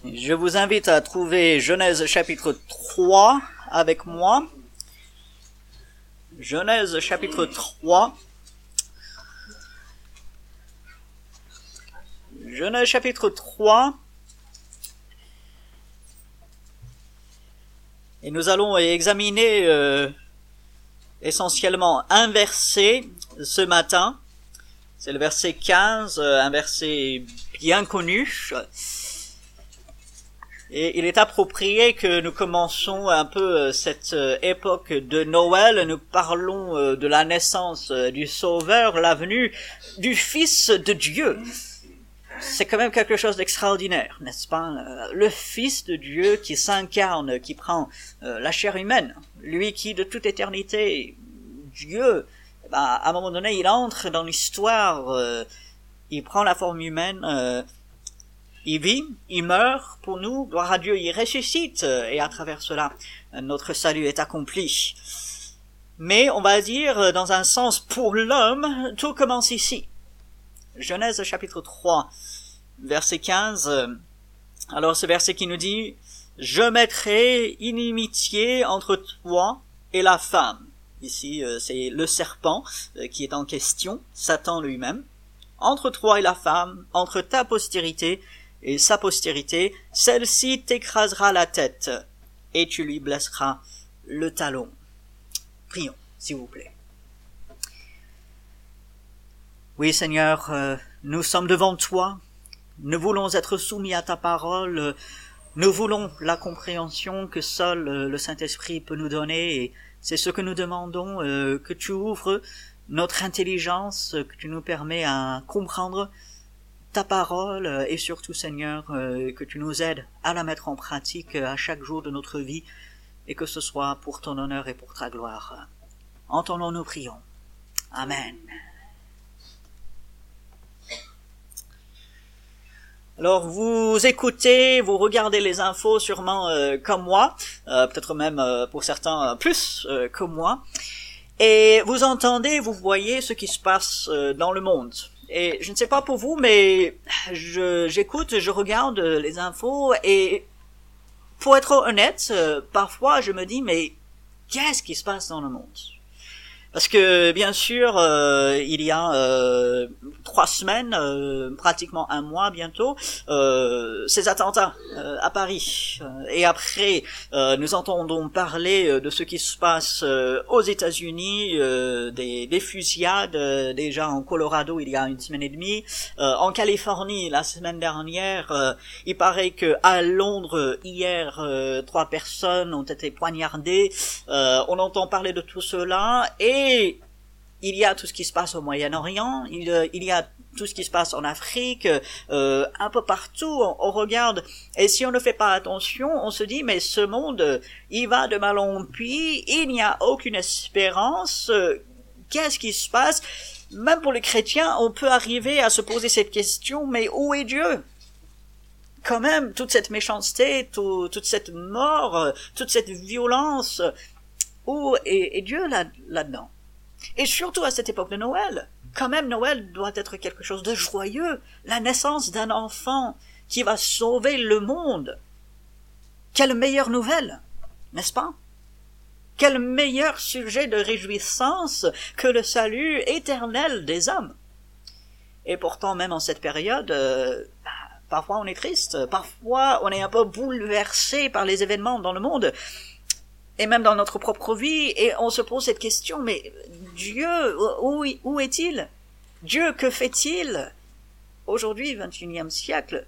Je vous invite à trouver Genèse chapitre 3 avec moi. Genèse chapitre 3. Genèse chapitre 3. Et nous allons examiner essentiellement un verset ce matin. C'est le verset 15, un verset bien connu. Et il est approprié que nous commençons un peu cette époque de Noël. Nous parlons de la naissance du Sauveur, la venue du Fils de Dieu. C'est quand même quelque chose d'extraordinaire, n'est-ce pas? Le Fils de Dieu qui s'incarne, qui prend la chair humaine. Lui qui, de toute éternité, Dieu, à un moment donné, il entre dans l'histoire, il prend la forme humaine, il vit, il meurt pour nous, gloire à Dieu, il ressuscite, et à travers cela, notre salut est accompli. Mais on va dire, dans un sens, pour l'homme, tout commence ici. Genèse chapitre 3, verset 15. Alors ce verset qui nous dit « Je mettrai inimitié entre toi et la femme ». Ici, c'est le serpent qui est en question, Satan lui-même. « Entre toi et la femme, entre ta postérité et sa postérité, celle-ci t'écrasera la tête, et tu lui blesseras le talon. » Prions, s'il vous plaît. Oui, Seigneur, nous sommes devant toi, nous voulons être soumis à ta parole, nous voulons la compréhension que seul le Saint-Esprit peut nous donner, et c'est ce que nous demandons, que tu ouvres notre intelligence, que tu nous permets à comprendre ta parole, et surtout, Seigneur, que tu nous aides à la mettre en pratique à chaque jour de notre vie, et que ce soit pour ton honneur et pour ta gloire. Entendons-nous, prions. Amen. Alors vous écoutez, vous regardez les infos sûrement comme moi, peut-être même pour certains plus que moi, et vous entendez, vous voyez ce qui se passe dans le monde. Et je ne sais pas pour vous, mais j'écoute, je regarde les infos, et pour être honnête, parfois je me dis, mais qu'est-ce qui se passe dans le monde ? Parce que, bien sûr, il y a 3 semaines, pratiquement un mois bientôt, ces attentats à Paris. Et après, nous entendons parler de ce qui se passe aux États-Unis, des fusillades déjà en Colorado il y a 1 semaine et demie, en Californie la semaine dernière. Il paraît que à Londres hier, 3 personnes ont été poignardées. On entend parler de tout cela et il y a tout ce qui se passe au Moyen-Orient, il y a tout ce qui se passe en Afrique, un peu partout, on regarde, et si on ne fait pas attention, on se dit, mais ce monde, il va de mal en pis, il n'y a aucune espérance, qu'est-ce qui se passe? Même pour les chrétiens, on peut arriver à se poser cette question, mais où est Dieu? Quand même, toute cette méchanceté, toute cette mort, toute cette violence, où est Dieu là-dedans? Et surtout à cette époque de Noël, quand même Noël doit être quelque chose de joyeux, la naissance d'un enfant qui va sauver le monde. Quelle meilleure nouvelle, n'est-ce pas? Quel meilleur sujet de réjouissance que le salut éternel des hommes. Et pourtant, même en cette période, parfois on est triste, parfois on est un peu bouleversé par les événements dans le monde, et même dans notre propre vie, et on se pose cette question, mais Dieu, où est-il? Dieu, que fait-il? Aujourd'hui, 21e siècle.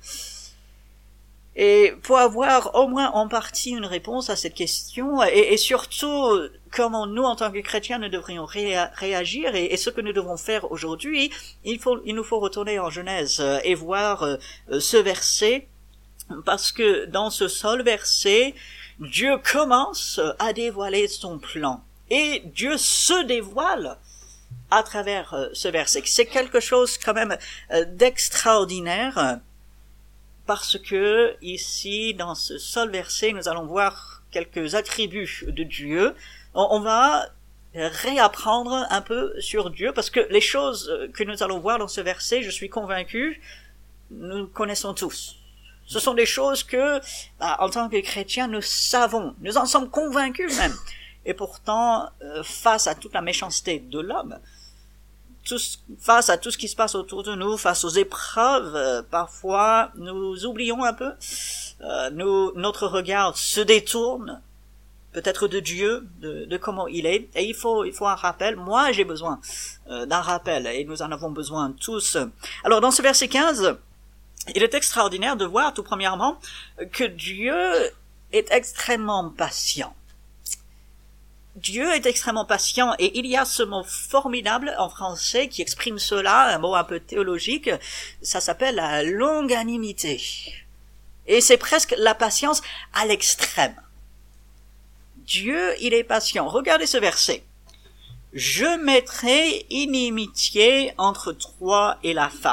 Et pour avoir au moins en partie une réponse à cette question, et surtout comment nous, en tant que chrétiens, nous devrions réagir, et ce que nous devons faire aujourd'hui, il nous faut retourner en Genèse et voir ce verset, parce que dans ce seul verset, Dieu commence à dévoiler son plan. Et Dieu se dévoile à travers ce verset. C'est quelque chose quand même d'extraordinaire, parce que ici, dans ce seul verset, nous allons voir quelques attributs de Dieu. On va réapprendre un peu sur Dieu, parce que les choses que nous allons voir dans ce verset, je suis convaincu, nous connaissons tous. Ce sont des choses que, en tant que chrétiens, nous savons, nous en sommes convaincus même. Et pourtant, face à toute la méchanceté de l'homme, face à tout ce qui se passe autour de nous, face aux épreuves, parfois nous oublions un peu, notre regard se détourne peut-être de Dieu, de comment il est, et il faut un rappel. Moi j'ai besoin d'un rappel, et nous en avons besoin tous. Alors dans ce verset 15, il est extraordinaire de voir tout premièrement que Dieu est extrêmement patient. Dieu est extrêmement patient, et il y a ce mot formidable en français qui exprime cela, un mot un peu théologique, ça s'appelle la longanimité. Et c'est presque la patience à l'extrême. Dieu, il est patient. Regardez ce verset. « Je mettrai inimitié entre toi et la femme. »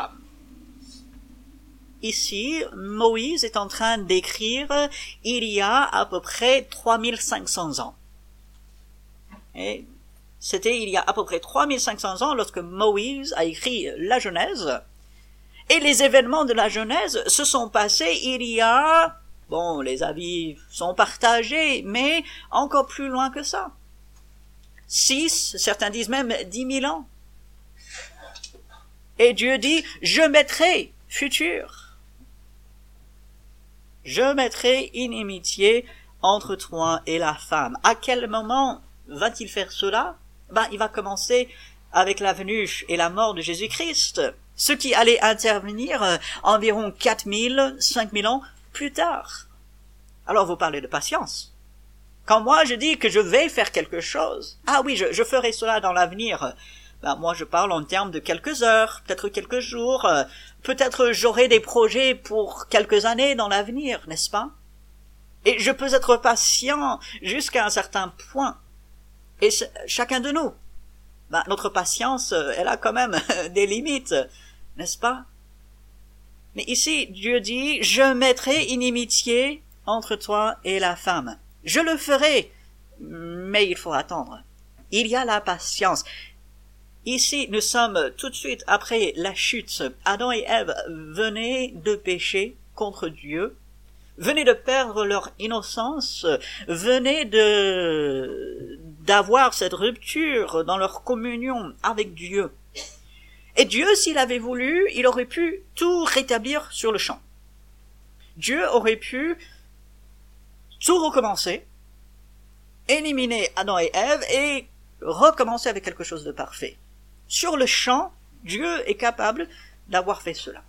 Ici, Moïse est en train d'écrire il y a à peu près 3500 ans. Et c'était il y a à peu près 3500 ans lorsque Moïse a écrit la Genèse. Et les événements de la Genèse se sont passés il y a, les avis sont partagés, mais encore plus loin que ça. 6, certains disent même 10 000 ans. Et Dieu dit, je mettrai, futur. Je mettrai inimitié entre toi et la femme. À quel moment va-t-il faire cela? Il va commencer avec la venue et la mort de Jésus-Christ, ce qui allait intervenir environ 4000, 5000 ans plus tard. Alors vous parlez de patience. Quand moi je dis que je vais faire quelque chose, oui, je ferai cela dans l'avenir, moi je parle en termes de quelques heures, peut-être quelques jours, peut-être j'aurai des projets pour quelques années dans l'avenir, n'est-ce pas? Et je peux être patient jusqu'à un certain point. Et chacun de nous, notre patience, elle a quand même des limites, n'est-ce pas? Mais ici, Dieu dit, je mettrai inimitié entre toi et la femme. Je le ferai, mais il faut attendre. Il y a la patience. Ici, nous sommes tout de suite après la chute. Adam et Ève venaient de pécher contre Dieu, venaient de perdre leur innocence, venaient d'avoir cette rupture dans leur communion avec Dieu. Et Dieu, s'il avait voulu, il aurait pu tout rétablir sur le champ. Dieu aurait pu tout recommencer, éliminer Adam et Ève et recommencer avec quelque chose de parfait. Sur le champ, Dieu est capable d'avoir fait cela.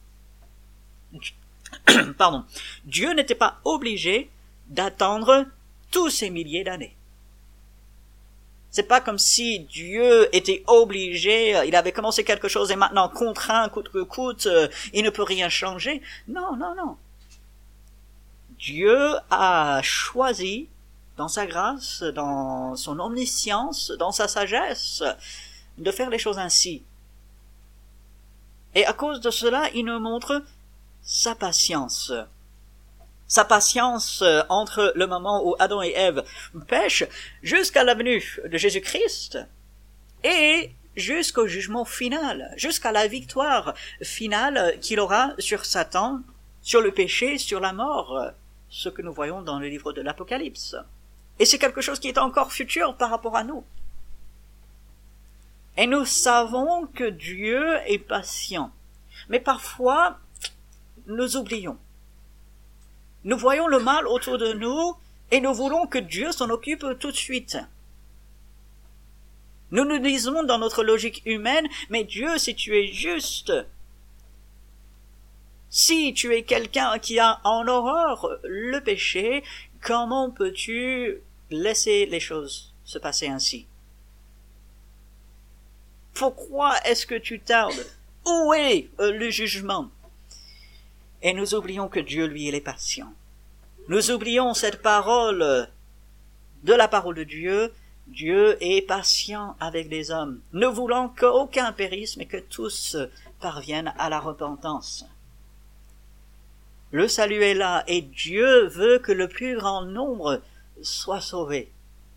Dieu n'était pas obligé d'attendre tous ces milliers d'années. C'est pas comme si Dieu était obligé, il avait commencé quelque chose et maintenant contraint, coûte que coûte, il ne peut rien changer. Non. Dieu a choisi, dans sa grâce, dans son omniscience, dans sa sagesse, de faire les choses ainsi. Et à cause de cela, il nous montre sa patience. Sa patience entre le moment où Adam et Ève pêchent jusqu'à la venue de Jésus-Christ et jusqu'au jugement final, jusqu'à la victoire finale qu'il aura sur Satan, sur le péché, sur la mort, ce que nous voyons dans le livre de l'Apocalypse. Et c'est quelque chose qui est encore futur par rapport à nous. Et nous savons que Dieu est patient. Mais parfois, nous oublions. Nous voyons le mal autour de nous et nous voulons que Dieu s'en occupe tout de suite. Nous nous disons dans notre logique humaine, mais Dieu, si tu es juste, si tu es quelqu'un qui a en horreur le péché, comment peux-tu laisser les choses se passer ainsi? Pourquoi est-ce que tu tardes? Où est le jugement? Et nous oublions que Dieu, lui, il est patient. Nous oublions cette parole de la parole de Dieu. Dieu est patient avec les hommes, ne voulant qu'aucun périsse, mais que tous parviennent à la repentance. Le salut est là, et Dieu veut que le plus grand nombre soit sauvé.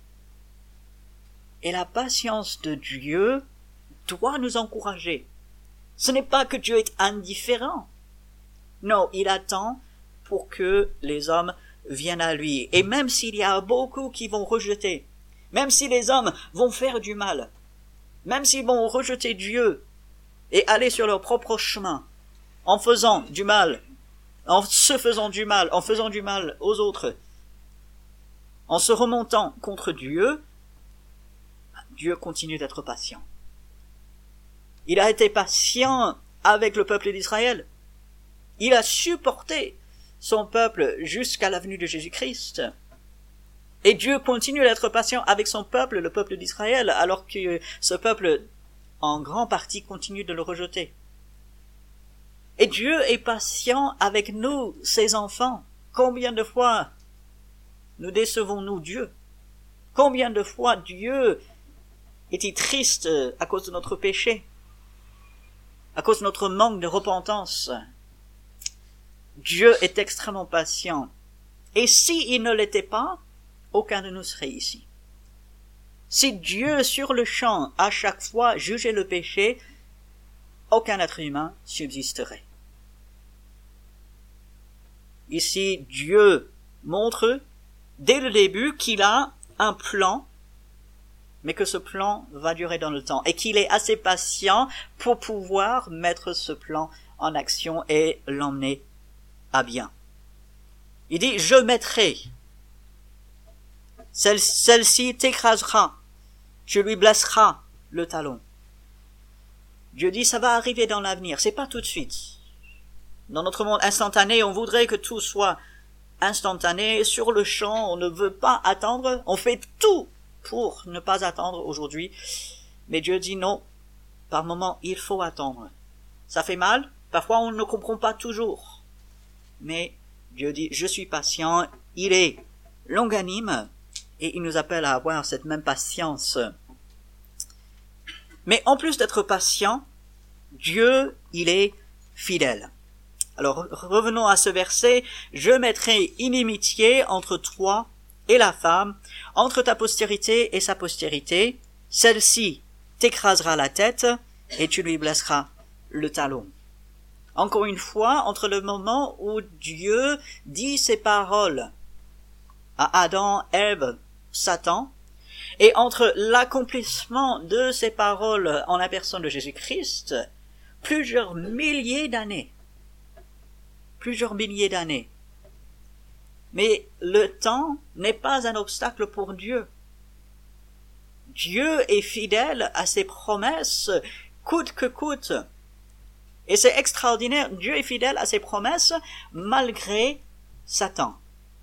Et la patience de Dieu doit nous encourager. Ce n'est pas que Dieu est indifférent. Non, il attend pour que les hommes viennent à lui. Et même s'il y a beaucoup qui vont rejeter, même si les hommes vont faire du mal, même s'ils vont rejeter Dieu et aller sur leur propre chemin, en faisant du mal, en se faisant du mal, en faisant du mal aux autres, en se remontant contre Dieu, Dieu continue d'être patient. Il a été patient avec le peuple d'Israël. Il a supporté son peuple jusqu'à la venue de Jésus-Christ. Et Dieu continue d'être patient avec son peuple, le peuple d'Israël, alors que ce peuple, en grande partie, continue de le rejeter. Et Dieu est patient avec nous, ses enfants. Combien de fois nous décevons-nous Dieu? Combien de fois Dieu est-il triste à cause de notre péché, à cause de notre manque de repentance? Dieu est extrêmement patient. Et s'il ne l'était pas, aucun de nous serait ici. Si Dieu, sur le champ, à chaque fois jugeait le péché, aucun être humain subsisterait. Ici, Dieu montre dès le début qu'il a un plan, mais que ce plan va durer dans le temps, et qu'il est assez patient pour pouvoir mettre ce plan en action et l'emmener à bien. Il dit, je mettrai, celle-ci t'écrasera, tu lui blesseras le talon. Dieu dit, ça va arriver dans l'avenir, c'est pas tout de suite. Dans notre monde instantané, on voudrait que tout soit instantané, sur le champ, on ne veut pas attendre, on fait tout pour ne pas attendre aujourd'hui. Mais Dieu dit non, par moment, il faut attendre. Ça fait mal, parfois on ne comprend pas toujours. Mais Dieu dit, je suis patient, il est longanime, et il nous appelle à avoir cette même patience. Mais en plus d'être patient, Dieu, il est fidèle. Alors revenons à ce verset, je mettrai inimitié entre toi et la femme, entre ta postérité et sa postérité, celle-ci t'écrasera la tête et tu lui blesseras le talon. Encore une fois, entre le moment où Dieu dit ces paroles à Adam, Ève, Satan, et entre l'accomplissement de ces paroles en la personne de Jésus-Christ, plusieurs milliers d'années. Mais le temps n'est pas un obstacle pour Dieu. Dieu est fidèle à ses promesses, coûte que coûte. Et c'est extraordinaire, Dieu est fidèle à ses promesses malgré Satan.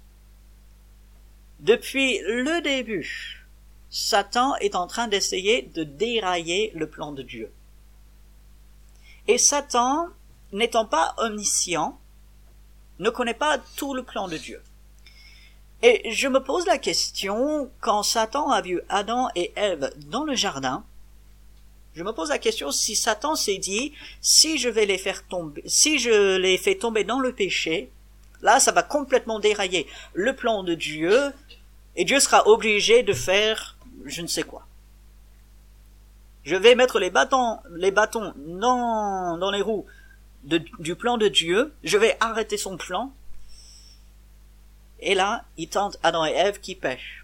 Depuis le début, Satan est en train d'essayer de dérailler le plan de Dieu. Et Satan, n'étant pas omniscient, ne connaît pas tout le plan de Dieu. Et je me pose la question, quand Satan a vu Adam et Ève dans le jardin, je me pose la question si Satan s'est dit, si je les fais tomber dans le péché, là ça va complètement dérailler le plan de Dieu, et Dieu sera obligé de faire je ne sais quoi. Je vais mettre les bâtons dans les roues du plan de Dieu, je vais arrêter son plan, et là, il tente Adam et Ève qui pêchent.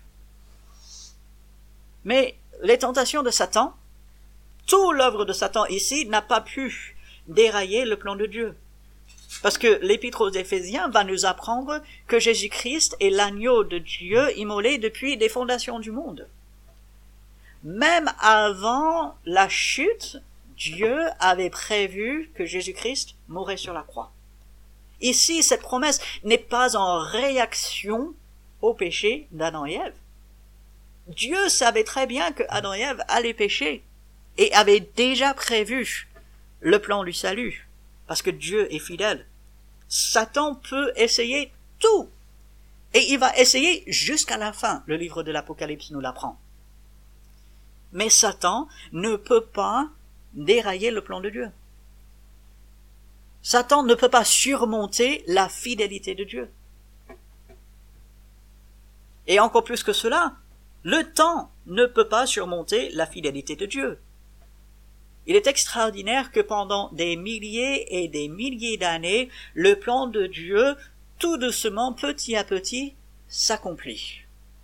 Mais les tentations de Satan, toute l'œuvre de Satan ici n'a pas pu dérailler le plan de Dieu. Parce que l'Épître aux Éphésiens va nous apprendre que Jésus-Christ est l'agneau de Dieu immolé depuis les fondations du monde. Même avant la chute, Dieu avait prévu que Jésus-Christ mourrait sur la croix. Ici, cette promesse n'est pas en réaction au péché d'Adam et Ève. Dieu savait très bien que Adam et Ève allaient pécher et avait déjà prévu le plan du salut, parce que Dieu est fidèle. Satan peut essayer tout, et il va essayer jusqu'à la fin. Le livre de l'Apocalypse nous l'apprend. Mais Satan ne peut pas dérailler le plan de Dieu. Satan ne peut pas surmonter la fidélité de Dieu. Et encore plus que cela, le temps ne peut pas surmonter la fidélité de Dieu. Il est extraordinaire que pendant des milliers et des milliers d'années, le plan de Dieu tout doucement, petit à petit, s'accomplit.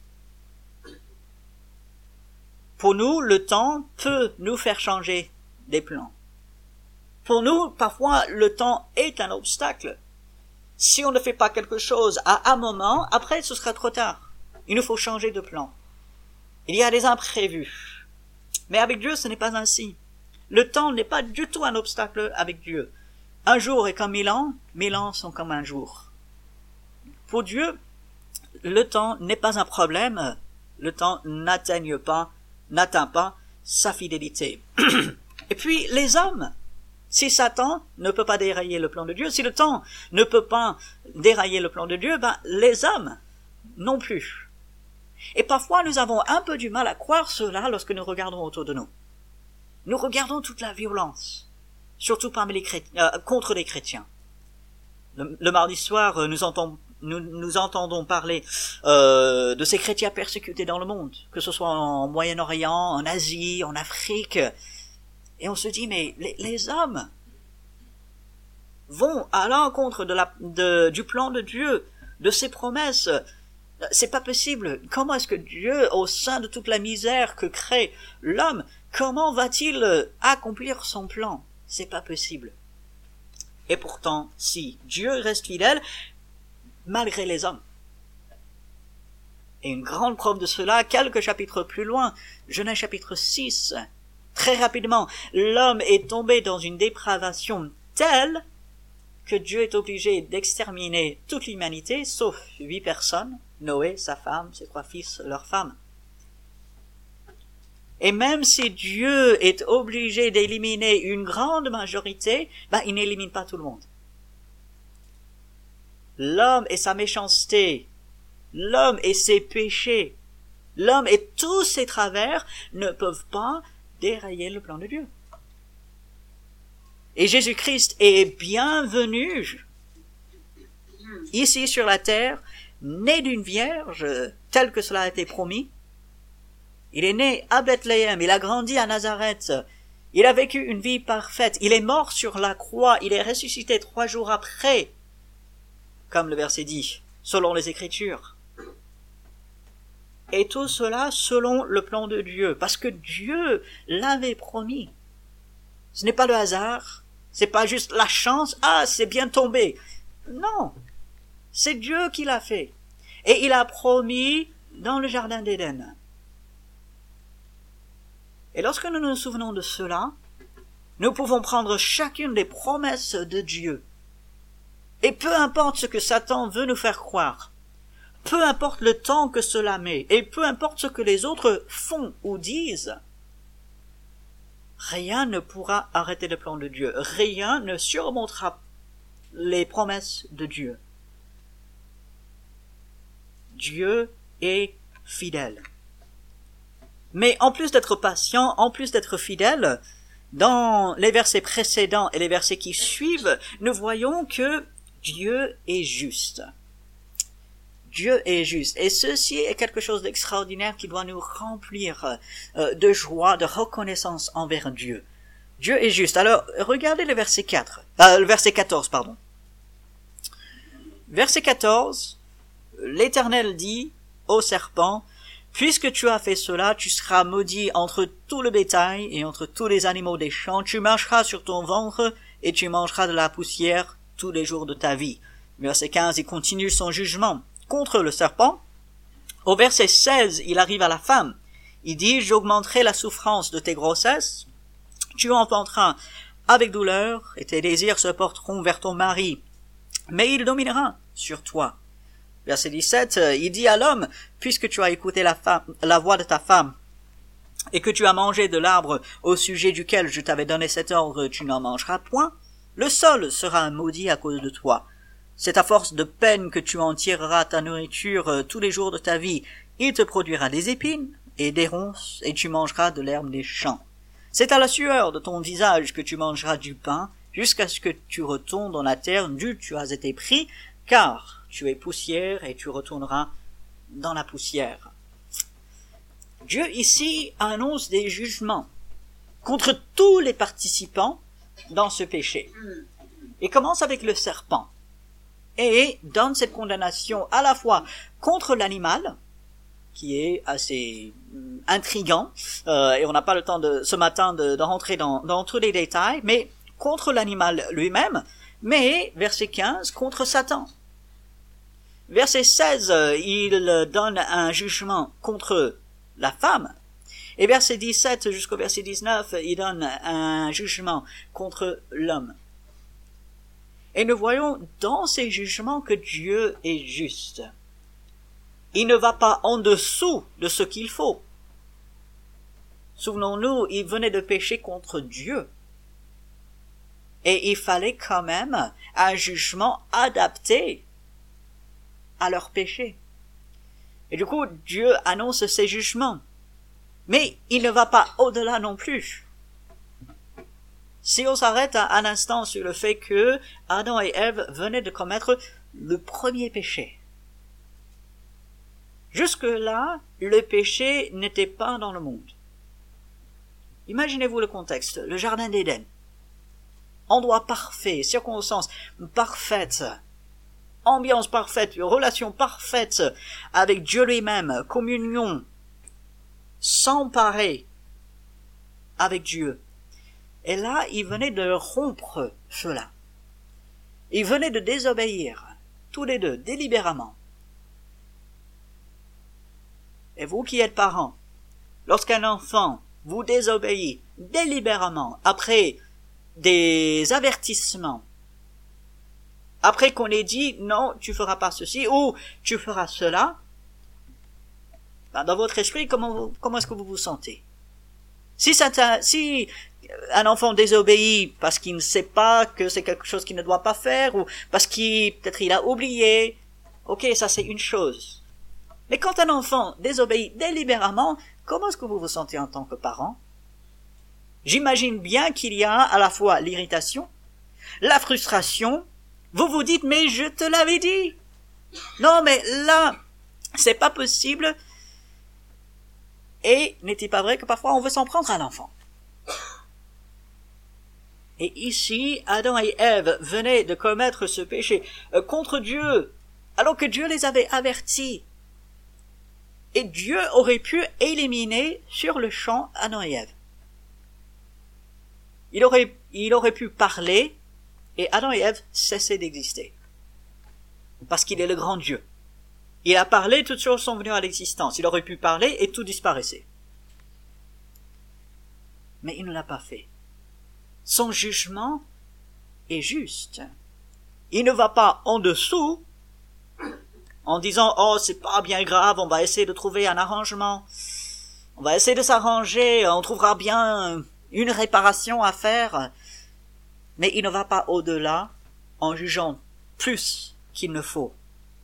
Pour nous, le temps peut nous faire changer des plans. Pour nous, parfois, le temps est un obstacle. Si on ne fait pas quelque chose à un moment, après, ce sera trop tard. Il nous faut changer de plan. Il y a des imprévus. Mais avec Dieu, ce n'est pas ainsi. Le temps n'est pas du tout un obstacle avec Dieu. Un jour est comme 1000 ans sont comme un jour. Pour Dieu, le temps n'est pas un problème. Le temps n'atteint pas sa fidélité. Et puis, les hommes, si Satan ne peut pas dérailler le plan de Dieu, si le temps ne peut pas dérailler le plan de Dieu, les hommes non plus. Et parfois, nous avons un peu du mal à croire cela lorsque nous regardons autour de nous. Nous regardons toute la violence, surtout parmi les chrétiens, contre les chrétiens. Le mardi soir, nous entendons parler de ces chrétiens persécutés dans le monde, que ce soit en Moyen-Orient, en Asie, en Afrique. Et on se dit, mais les hommes vont à l'encontre du plan de Dieu, de ses promesses. C'est pas possible. Comment est-ce que Dieu, au sein de toute la misère que crée l'homme, comment va-t-il accomplir son plan? C'est pas possible. Et pourtant, si Dieu reste fidèle, malgré les hommes. Et une grande preuve de cela, quelques chapitres plus loin, Genèse chapitre 6, très rapidement, l'homme est tombé dans une dépravation telle que Dieu est obligé d'exterminer toute l'humanité, sauf 8 personnes, Noé, sa femme, ses 3 fils, leurs femmes. Et même si Dieu est obligé d'éliminer une grande majorité, il n'élimine pas tout le monde. L'homme et sa méchanceté, l'homme et ses péchés, l'homme et tous ses travers ne peuvent pas dérailler le plan de Dieu. Et Jésus-Christ est bienvenu ici sur la terre, né d'une vierge, tel que cela a été promis. Il est né à Bethléem, il a grandi à Nazareth, il a vécu une vie parfaite, il est mort sur la croix, il est ressuscité 3 jours après, comme le verset dit, selon les Écritures. Et tout cela selon le plan de Dieu, parce que Dieu l'avait promis. Ce n'est pas le hasard, c'est pas juste la chance, c'est bien tombé. Non, c'est Dieu qui l'a fait. Et il a promis dans le jardin d'Éden. Et lorsque nous nous souvenons de cela, nous pouvons prendre chacune des promesses de Dieu. Et peu importe ce que Satan veut nous faire croire, peu importe le temps que cela met, et peu importe ce que les autres font ou disent, rien ne pourra arrêter le plan de Dieu. Rien ne surmontera les promesses de Dieu. Dieu est fidèle. Mais en plus d'être patient, en plus d'être fidèle, dans les versets précédents et les versets qui suivent, nous voyons que Dieu est juste. Dieu est juste. Et ceci est quelque chose d'extraordinaire qui doit nous remplir de joie, de reconnaissance envers Dieu. Dieu est juste. Alors, regardez le verset 14, pardon. Verset 14, l'Éternel dit au serpent, « Puisque tu as fait cela, tu seras maudit entre tout le bétail et entre tous les animaux des champs. Tu marcheras sur ton ventre et tu mangeras de la poussière tous les jours de ta vie. » Verset 15, il continue son jugement contre le serpent. Au verset 16, il arrive à la femme. Il dit, « J'augmenterai la souffrance de tes grossesses. Tu enfanteras avec douleur et tes désirs se porteront vers ton mari. Mais il dominera sur toi. » Verset 17, il dit à l'homme, « Puisque tu as écouté la voix de ta femme, et que tu as mangé de l'arbre au sujet duquel je t'avais donné cet ordre, tu n'en mangeras point, le sol sera maudit à cause de toi. C'est à force de peine que tu en tireras ta nourriture tous les jours de ta vie. Il te produira des épines et des ronces, et tu mangeras de l'herbe des champs. C'est à la sueur de ton visage que tu mangeras du pain, jusqu'à ce que tu retournes dans la terre d'où tu as été pris, car tu es poussière et tu retourneras dans la poussière. » Dieu ici annonce des jugements contre tous les participants dans ce péché. Il commence avec le serpent. et donne cette condamnation à la fois contre l'animal, qui est assez intriguant, et on n'a pas le temps ce matin de rentrer dans tous les détails, mais contre l'animal lui-même, mais verset 15, contre Satan. Verset 16, il donne un jugement contre la femme, et verset 17 jusqu'au verset 19, il donne un jugement contre l'homme. Et nous voyons dans ces jugements que Dieu est juste. Il ne va pas en dessous de ce qu'il faut. Souvenons-nous, il venait de pécher contre Dieu. Et il fallait quand même un jugement adapté à leur péché. Et du coup, Dieu annonce ses jugements. Mais il ne va pas au-delà non plus. Si on s'arrête un instant sur le fait que Adam et Ève venaient de commettre le premier péché. Jusque-là, le péché n'était pas dans le monde. Imaginez-vous le contexte, le jardin d'Éden. Endroit parfait, circonstances parfaites, ambiance parfaite, relation parfaite avec Dieu lui-même, communion sans pareil avec Dieu. Et là, il venait de rompre cela. Il venait de désobéir, tous les deux, délibérément. Et vous qui êtes parents, lorsqu'un enfant vous désobéit délibérément, après des avertissements, après qu'on ait dit non, tu feras pas ceci ou tu feras cela, ben dans votre esprit, comment est-ce que vous vous sentez? Si un enfant désobéit parce qu'il ne sait pas que c'est quelque chose qu'il ne doit pas faire ou parce peut-être il a oublié, ok, ça c'est une chose. Mais quand un enfant désobéit délibérément, comment est-ce que vous vous sentez en tant que parent? J'imagine bien qu'il y a à la fois l'irritation, la frustration. Vous vous dites, mais je te l'avais dit. Non, mais là, c'est pas possible. Et n'est-il pas vrai que parfois on veut s'en prendre à l'enfant? Et ici, Adam et Ève venaient de commettre ce péché contre Dieu, alors que Dieu les avait avertis. Et Dieu aurait pu éliminer sur le champ Adam et Ève. Il aurait pu parler et Adam et Ève cessaient d'exister. Parce qu'il est le grand Dieu. Il a parlé, toutes choses sont venues à l'existence. Il aurait pu parler et tout disparaissait. Mais il ne l'a pas fait. Son jugement est juste. Il ne va pas en dessous en disant « Oh, c'est pas bien grave, on va essayer de trouver un arrangement. On va essayer de s'arranger, on trouvera bien une réparation à faire. » Mais il ne va pas au-delà en jugeant plus qu'il ne faut.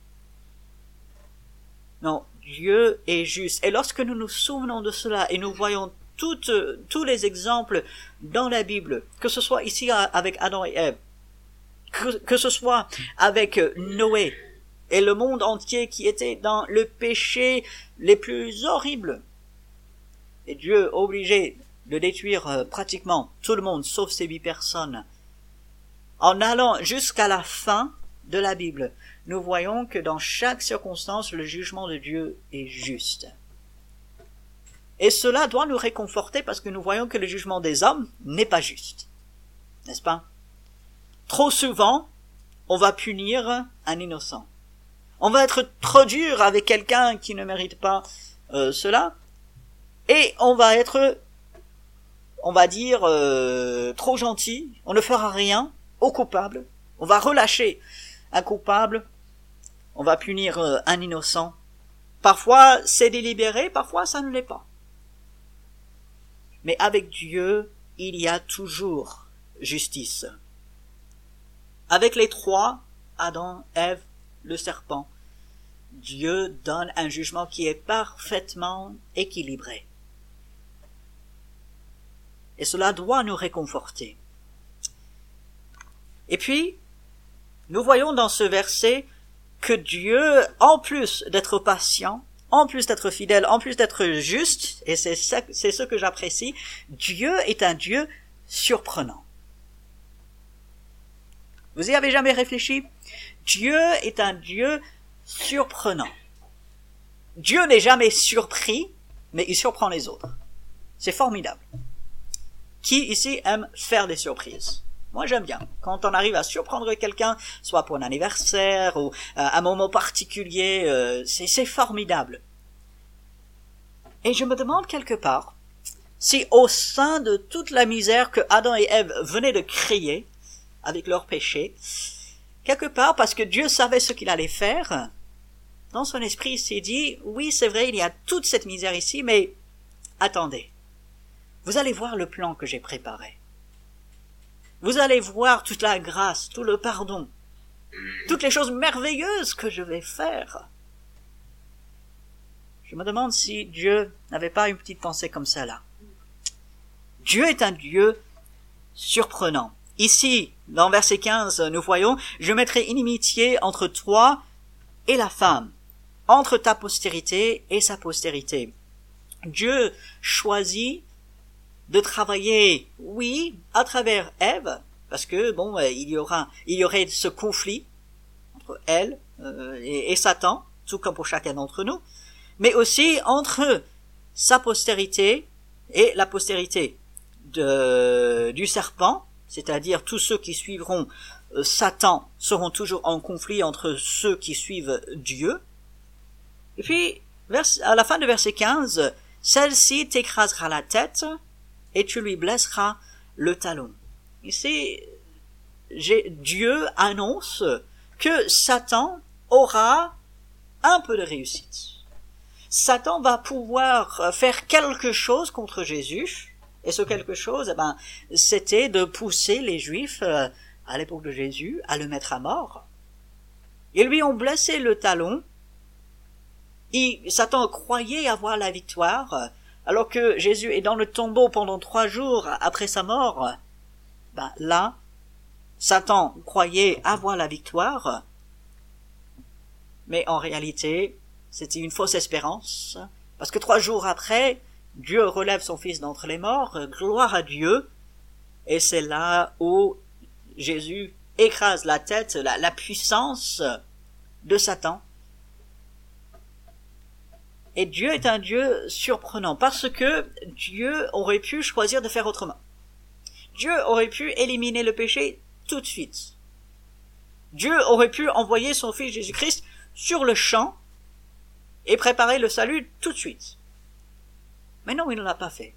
Non, Dieu est juste. Et lorsque nous nous souvenons de cela et nous voyons tous les exemples dans la Bible, que ce soit ici avec Adam et Ève, que ce soit avec Noé et le monde entier qui était dans le péché les plus horribles, et Dieu obligé de détruire pratiquement tout le monde sauf ces 8 personnes, en allant jusqu'à la fin de la Bible, nous voyons que dans chaque circonstance, le jugement de Dieu est juste. Et cela doit nous réconforter parce que nous voyons que le jugement des hommes n'est pas juste. N'est-ce pas? Trop souvent, on va punir un innocent. On va être trop dur avec quelqu'un qui ne mérite pas cela. Et on va être, on va dire, trop gentil. On ne fera rien au coupable. On va relâcher un coupable. On va punir un innocent. Parfois, c'est délibéré, parfois, ça ne l'est pas. Mais avec Dieu, il y a toujours justice. Avec les 3, Adam, Ève, le serpent, Dieu donne un jugement qui est parfaitement équilibré. Et cela doit nous réconforter. Et puis, nous voyons dans ce verset que Dieu, en plus d'être patient, en plus d'être fidèle, en plus d'être juste, et c'est ce que j'apprécie, Dieu est un Dieu surprenant. Vous y avez jamais réfléchi? Dieu est un Dieu surprenant. Dieu n'est jamais surpris, mais il surprend les autres. C'est formidable. Qui ici aime faire des surprises? Moi, j'aime bien. Quand on arrive à surprendre quelqu'un, soit pour un anniversaire ou un moment particulier, c'est formidable. Et je me demande quelque part si au sein de toute la misère que Adam et Ève venaient de créer avec leur péché, quelque part, parce que Dieu savait ce qu'il allait faire, dans son esprit, il s'est dit, oui, c'est vrai, il y a toute cette misère ici, mais attendez, vous allez voir le plan que j'ai préparé. Vous allez voir toute la grâce, tout le pardon, toutes les choses merveilleuses que je vais faire. Je me demande si Dieu n'avait pas une petite pensée comme ça là. Dieu est un Dieu surprenant. Ici, dans verset 15, nous voyons, « Je mettrai inimitié entre toi et la femme, entre ta postérité et sa postérité. » Dieu choisit de travailler, oui, à travers Ève, parce que, bon, il y aurait ce conflit entre elle et Satan, tout comme pour chacun d'entre nous, mais aussi entre sa postérité et la postérité du serpent, c'est-à-dire tous ceux qui suivront Satan seront toujours en conflit entre ceux qui suivent Dieu. Et puis, à la fin de verset 15, « Celle-ci t'écrasera la tête et tu lui blesseras le talon. » Ici, Dieu annonce que Satan aura un peu de réussite. Satan va pouvoir faire quelque chose contre Jésus, et ce quelque chose, c'était de pousser les Juifs, à l'époque de Jésus, à le mettre à mort. Ils lui ont blessé le talon, Satan croyait avoir la victoire, alors que Jésus est dans le tombeau pendant 3 jours après sa mort. Là, Satan croyait avoir la victoire, mais en réalité, c'était une fausse espérance, parce que 3 jours après, Dieu relève son Fils d'entre les morts, gloire à Dieu, et c'est là où Jésus écrase la tête, la puissance de Satan. Et Dieu est un Dieu surprenant, parce que Dieu aurait pu choisir de faire autrement. Dieu aurait pu éliminer le péché tout de suite. Dieu aurait pu envoyer son Fils Jésus-Christ sur le champ et préparer le salut tout de suite. Mais non, il ne l'a pas fait.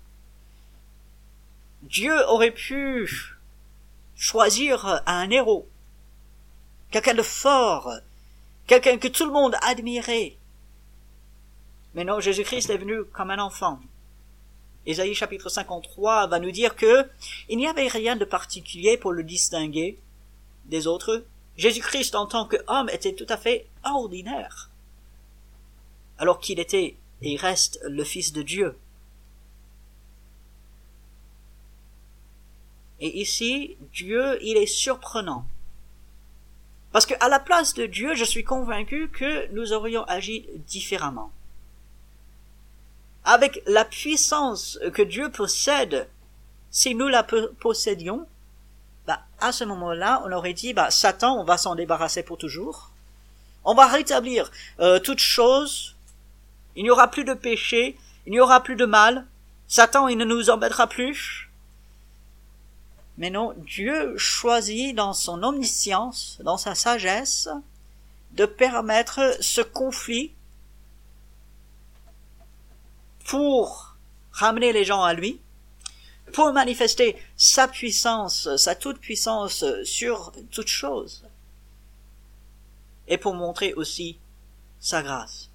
Dieu aurait pu choisir un héros, quelqu'un de fort, quelqu'un que tout le monde admirait. Mais non, Jésus-Christ est venu comme un enfant. Ésaïe chapitre 53 va nous dire que il n'y avait rien de particulier pour le distinguer des autres. Jésus-Christ en tant qu'homme était tout à fait ordinaire, alors qu'il était et reste le Fils de Dieu. Et ici, Dieu, il est surprenant. Parce que à la place de Dieu, je suis convaincu que nous aurions agi différemment. Avec la puissance que Dieu possède, si nous la possédions, à ce moment-là, on aurait dit, Satan, on va s'en débarrasser pour toujours. On va rétablir toutes choses. Il n'y aura plus de péché. Il n'y aura plus de mal. Satan, il ne nous embêtera plus. Mais non, Dieu choisit dans son omniscience, dans sa sagesse, de permettre ce conflit pour ramener les gens à lui, pour manifester sa puissance, sa toute-puissance sur toute chose, et pour montrer aussi sa grâce.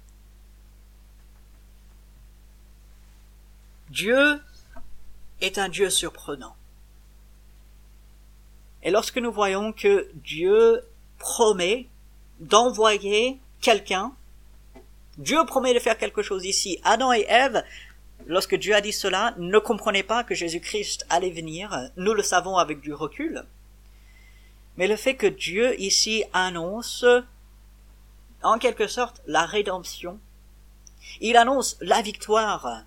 Dieu est un Dieu surprenant. Et lorsque nous voyons que Dieu promet d'envoyer quelqu'un, Dieu promet de faire quelque chose ici. Adam et Ève, lorsque Dieu a dit cela, ne comprenaient pas que Jésus-Christ allait venir. Nous le savons avec du recul. Mais le fait que Dieu ici annonce, en quelque sorte, la rédemption, il annonce la victoire,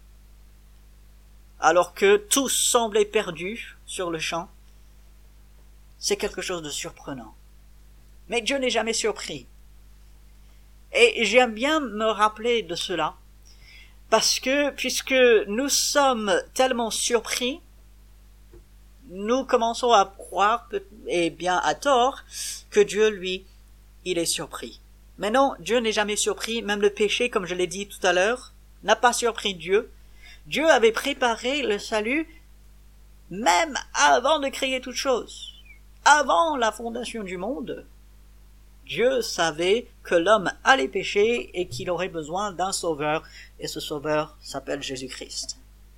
alors que tout semblait perdu sur le champ, c'est quelque chose de surprenant. Mais Dieu n'est jamais surpris. Et j'aime bien me rappeler de cela, parce que puisque nous sommes tellement surpris, nous commençons à croire, et bien à tort, que Dieu, lui, il est surpris. Mais non, Dieu n'est jamais surpris, même le péché, comme je l'ai dit tout à l'heure, n'a pas surpris Dieu. Dieu avait préparé le salut même avant de créer toute chose. Avant la fondation du monde, Dieu savait que l'homme allait pécher et qu'il aurait besoin d'un sauveur, et ce sauveur s'appelle Jésus-Christ.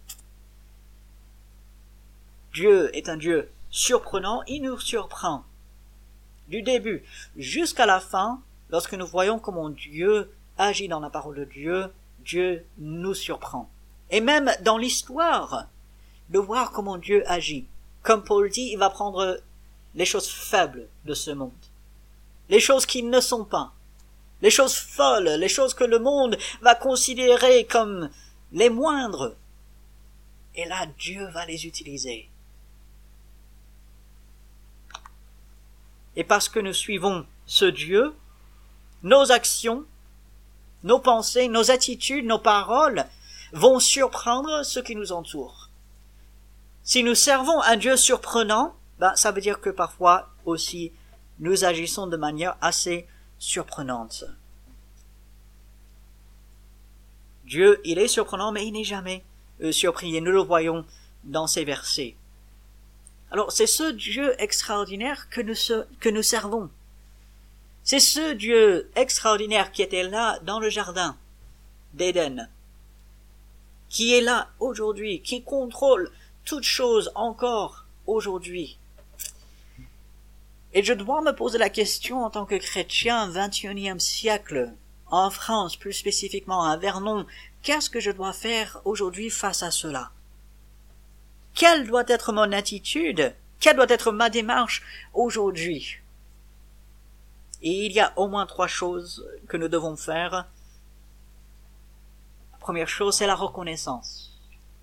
Dieu est un Dieu surprenant, il nous surprend. Du début jusqu'à la fin, lorsque nous voyons comment Dieu agit dans la parole de Dieu, Dieu nous surprend. Et même dans l'histoire, de voir comment Dieu agit. Comme Paul dit, il va prendre les choses faibles de ce monde, les choses qui ne sont pas, les choses folles, les choses que le monde va considérer comme les moindres. Et là, Dieu va les utiliser. Et parce que nous suivons ce Dieu, nos actions, nos pensées, nos attitudes, nos paroles vont surprendre ceux qui nous entourent. Si nous servons un Dieu surprenant, ça veut dire que parfois aussi nous agissons de manière assez surprenante. Dieu, il est surprenant, mais il n'est jamais surpris, et nous le voyons dans ces versets. Alors, c'est ce Dieu extraordinaire que nous servons. C'est ce Dieu extraordinaire qui était là dans le jardin d'Éden, qui est là aujourd'hui, qui contrôle toutes choses encore aujourd'hui. Et je dois me poser la question en tant que chrétien, 21e siècle, en France, plus spécifiquement à Vernon, qu'est-ce que je dois faire aujourd'hui face à cela? Quelle doit être mon attitude? Quelle doit être ma démarche aujourd'hui? Et il y a au moins 3 choses que nous devons faire. La première chose, c'est la reconnaissance.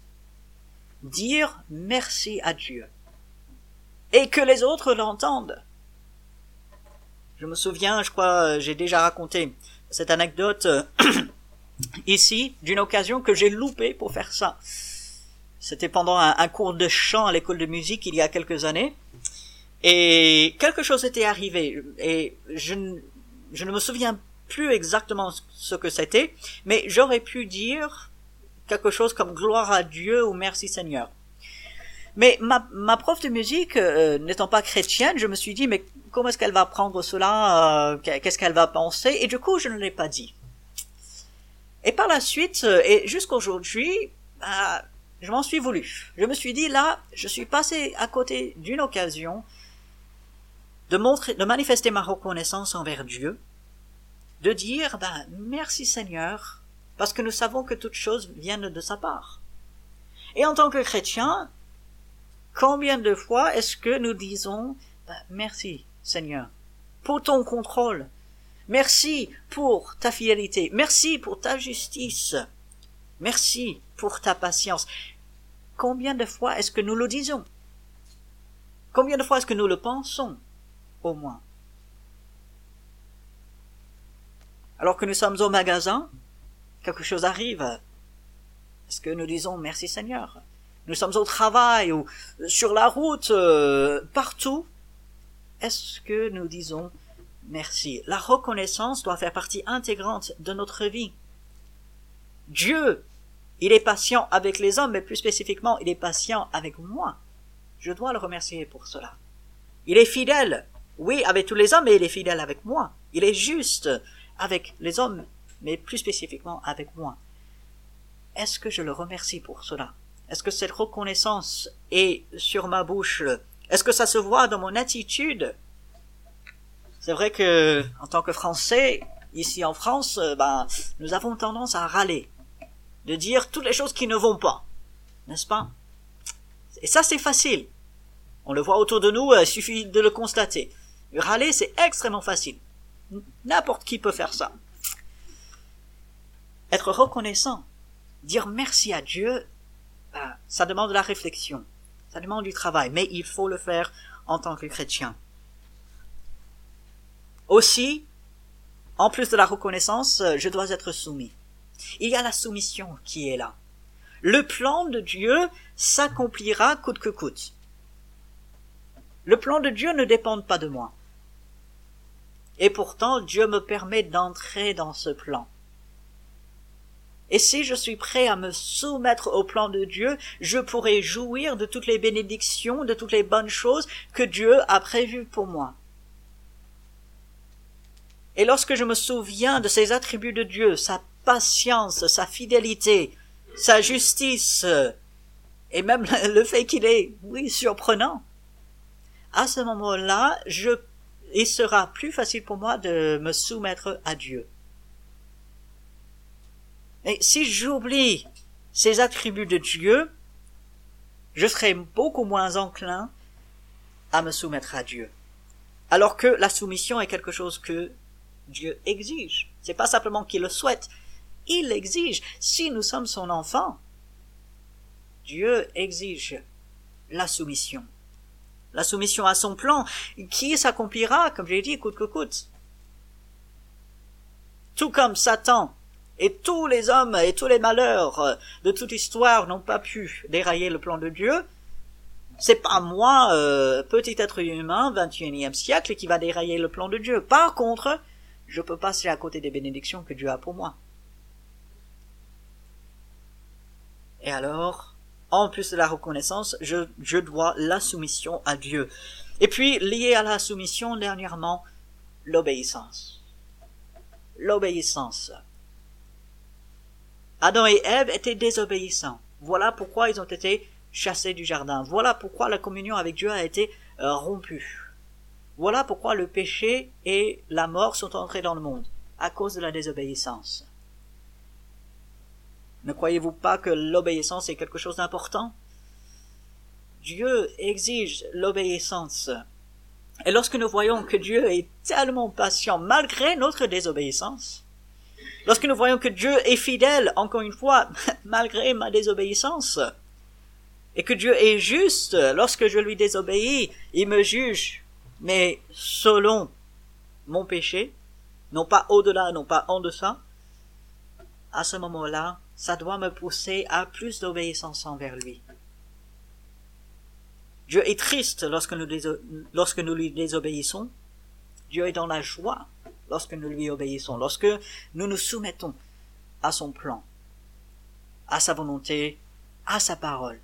Dire merci à Dieu. Et que les autres l'entendent. Je me souviens, je crois, j'ai déjà raconté cette anecdote ici, d'une occasion que j'ai loupée pour faire ça. C'était pendant un cours de chant à l'école de musique il y a quelques années. Et quelque chose était arrivé. Et je ne me souviens plus exactement ce que c'était, mais j'aurais pu dire quelque chose comme gloire à Dieu ou merci Seigneur. Mais ma prof de musique, n'étant pas chrétienne, je me suis dit, mais comment est-ce qu'elle va prendre cela, qu'est-ce qu'elle va penser? Et du coup, je ne l'ai pas dit. Et par la suite, et jusqu'aujourd'hui, je m'en suis voulu. Je me suis dit, là, je suis passé à côté d'une occasion de manifester ma reconnaissance envers Dieu, de dire, merci Seigneur, parce que nous savons que toutes choses viennent de sa part. Et en tant que chrétien, combien de fois est-ce que nous disons, merci Seigneur, pour ton contrôle, merci pour ta fidélité, merci pour ta justice, merci pour ta patience. Combien de fois est-ce que nous le disons? Combien de fois est-ce que nous le pensons, au moins? Alors que nous sommes au magasin, quelque chose arrive. Est-ce que nous disons merci Seigneur? Nous sommes au travail ou sur la route, partout. Est-ce que nous disons merci? La reconnaissance doit faire partie intégrante de notre vie. Dieu, il est patient avec les hommes, mais plus spécifiquement, il est patient avec moi. Je dois le remercier pour cela. Il est fidèle, oui, avec tous les hommes, mais il est fidèle avec moi. Il est juste avec les hommes, mais plus spécifiquement avec moi. Est-ce que je le remercie pour cela? Est-ce que cette reconnaissance est sur ma bouche? Est-ce que ça se voit dans mon attitude? C'est vrai que, en tant que Français, ici en France, nous avons tendance à râler, de dire toutes les choses qui ne vont pas, n'est-ce pas? Et ça, c'est facile. On le voit autour de nous, il suffit de le constater. Râler, c'est extrêmement facile. N'importe qui peut faire ça. Être reconnaissant, dire merci à Dieu, ça demande de la réflexion, ça demande du travail, mais il faut le faire en tant que chrétien. Aussi, en plus de la reconnaissance, je dois être soumis. Il y a la soumission qui est là. Le plan de Dieu s'accomplira coûte que coûte. Le plan de Dieu ne dépend pas de moi. Et pourtant, Dieu me permet d'entrer dans ce plan. Et si je suis prêt à me soumettre au plan de Dieu, je pourrai jouir de toutes les bénédictions, de toutes les bonnes choses que Dieu a prévues pour moi. Et lorsque je me souviens de ces attributs de Dieu, sa patience, sa fidélité, sa justice, et même le fait qu'il est, oui, surprenant, à ce moment-là, il sera plus facile pour moi de me soumettre à Dieu. Et si j'oublie ces attributs de Dieu, je serai beaucoup moins enclin à me soumettre à Dieu. Alors que la soumission est quelque chose que Dieu exige. C'est pas simplement qu'il le souhaite, il l'exige. Si nous sommes son enfant, Dieu exige la soumission. La soumission à son plan, qui s'accomplira, comme j'ai dit, coûte que coûte. Tout comme Satan et tous les hommes et tous les malheurs de toute histoire n'ont pas pu dérailler le plan de Dieu, c'est pas moi, petit être humain, 21e siècle, qui va dérailler le plan de Dieu. Par contre, je peux passer à côté des bénédictions que Dieu a pour moi. Et alors, en plus de la reconnaissance, je dois la soumission à Dieu. Et puis, lié à la soumission, dernièrement, l'obéissance. L'obéissance. Adam et Ève étaient désobéissants. Voilà pourquoi ils ont été chassés du jardin. Voilà pourquoi la communion avec Dieu a été rompue. Voilà pourquoi le péché et la mort sont entrés dans le monde, à cause de la désobéissance. Ne croyez-vous pas que l'obéissance est quelque chose d'important? Dieu exige l'obéissance. Et lorsque nous voyons que Dieu est tellement patient malgré notre désobéissance, lorsque nous voyons que Dieu est fidèle, encore une fois, malgré ma désobéissance, et que Dieu est juste, lorsque je lui désobéis, il me juge, mais selon mon péché, non pas au-delà, non pas en deçà, à ce moment-là, ça doit me pousser à plus d'obéissance envers lui. Dieu est triste lorsque nous lui désobéissons. Dieu est dans la joie lorsque nous lui obéissons, lorsque nous nous soumettons à son plan, à sa volonté, à sa parole.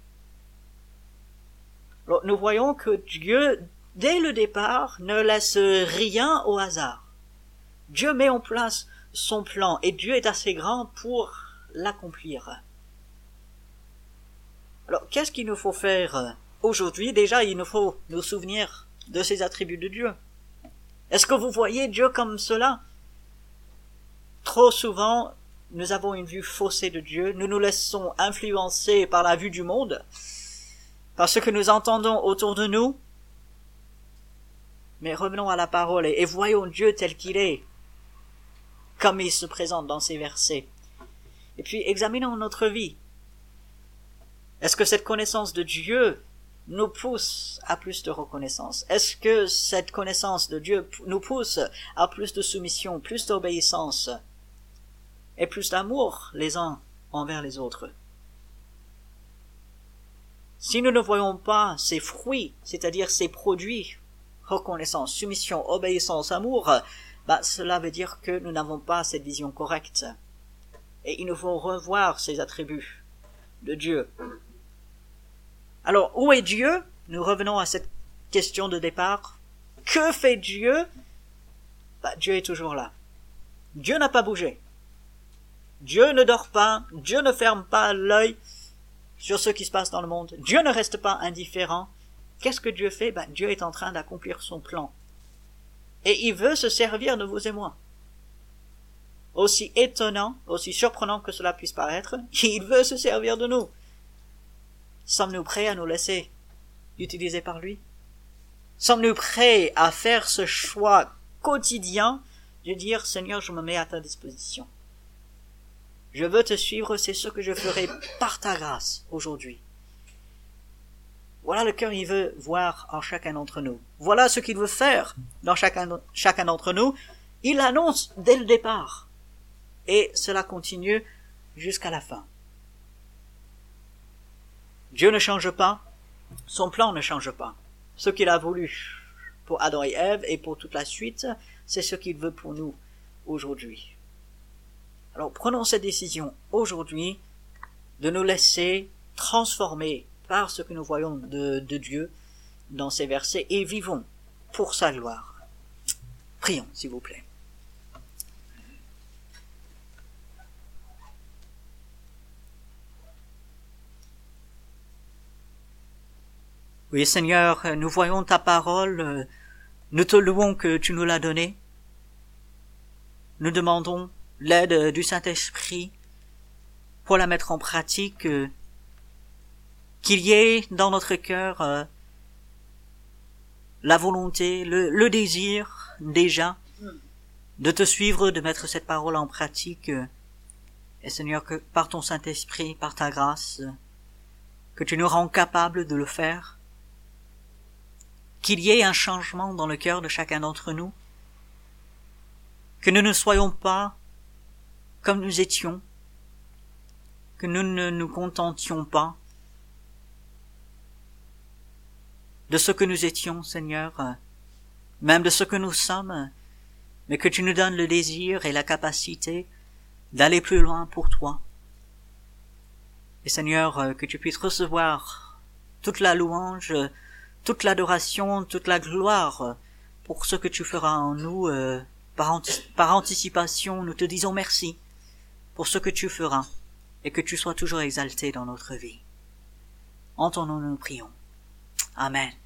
Alors, nous voyons que Dieu, dès le départ, ne laisse rien au hasard. Dieu met en place son plan et Dieu est assez grand pour l'accomplir. Alors, qu'est-ce qu'il nous faut faire aujourd'hui? Déjà, il nous faut nous souvenir de ces attributs de Dieu. Est-ce que vous voyez Dieu comme cela? Trop souvent, nous avons une vue faussée de Dieu, nous nous laissons influencer par la vue du monde, par ce que nous entendons autour de nous. Mais revenons à la parole et voyons Dieu tel qu'il est, comme il se présente dans ces versets. Et puis examinons notre vie. Est-ce que cette connaissance de Dieu nous pousse à plus de reconnaissance? Est-ce que cette connaissance de Dieu nous pousse à plus de soumission, plus d'obéissance et plus d'amour les uns envers les autres? Si nous ne voyons pas ces fruits, c'est-à-dire ces produits, reconnaissance, soumission, obéissance, amour, cela veut dire que nous n'avons pas cette vision correcte. Et il nous faut revoir ces attributs de Dieu. Alors, où est Dieu? Nous revenons à cette question de départ. Que fait Dieu? Dieu est toujours là. Dieu n'a pas bougé. Dieu ne dort pas. Dieu ne ferme pas l'œil sur ce qui se passe dans le monde. Dieu ne reste pas indifférent. Qu'est-ce que Dieu fait? Dieu est en train d'accomplir son plan. Et il veut se servir de vous et moi. Aussi étonnant, aussi surprenant que cela puisse paraître, il veut se servir de nous. Sommes-nous prêts à nous laisser utiliser par lui? Sommes-nous prêts à faire ce choix quotidien de dire, Seigneur, je me mets à ta disposition. Je veux te suivre, c'est ce que je ferai par ta grâce aujourd'hui. Voilà le cœur qu'il veut voir en chacun d'entre nous. Voilà ce qu'il veut faire dans chacun d'entre nous. Il l'annonce dès le départ. Et cela continue jusqu'à la fin. Dieu ne change pas. Son plan ne change pas. Ce qu'il a voulu pour Adam et Ève et pour toute la suite, c'est ce qu'il veut pour nous aujourd'hui. Alors prenons cette décision aujourd'hui de nous laisser transformer par ce que nous voyons de Dieu dans ces versets et vivons pour sa gloire. Prions, s'il vous plaît. Oui, Seigneur, nous voyons ta parole, nous te louons que tu nous l'as donnée. Nous demandons l'aide du Saint-Esprit pour la mettre en pratique, qu'il y ait dans notre cœur la volonté, le désir déjà de te suivre, de mettre cette parole en pratique. Et Seigneur, que par ton Saint-Esprit, par ta grâce, que tu nous rends capables de le faire, qu'il y ait un changement dans le cœur de chacun d'entre nous, que nous ne soyons pas comme nous étions, que nous ne nous contentions pas de ce que nous étions, Seigneur, même de ce que nous sommes, mais que tu nous donnes le désir et la capacité d'aller plus loin pour toi. Et Seigneur, que tu puisses recevoir toute la louange, toute l'adoration, toute la gloire pour ce que tu feras en nous. Par anticipation, nous te disons merci pour ce que tu feras et que tu sois toujours exalté dans notre vie. En ton nom nous prions. Amen.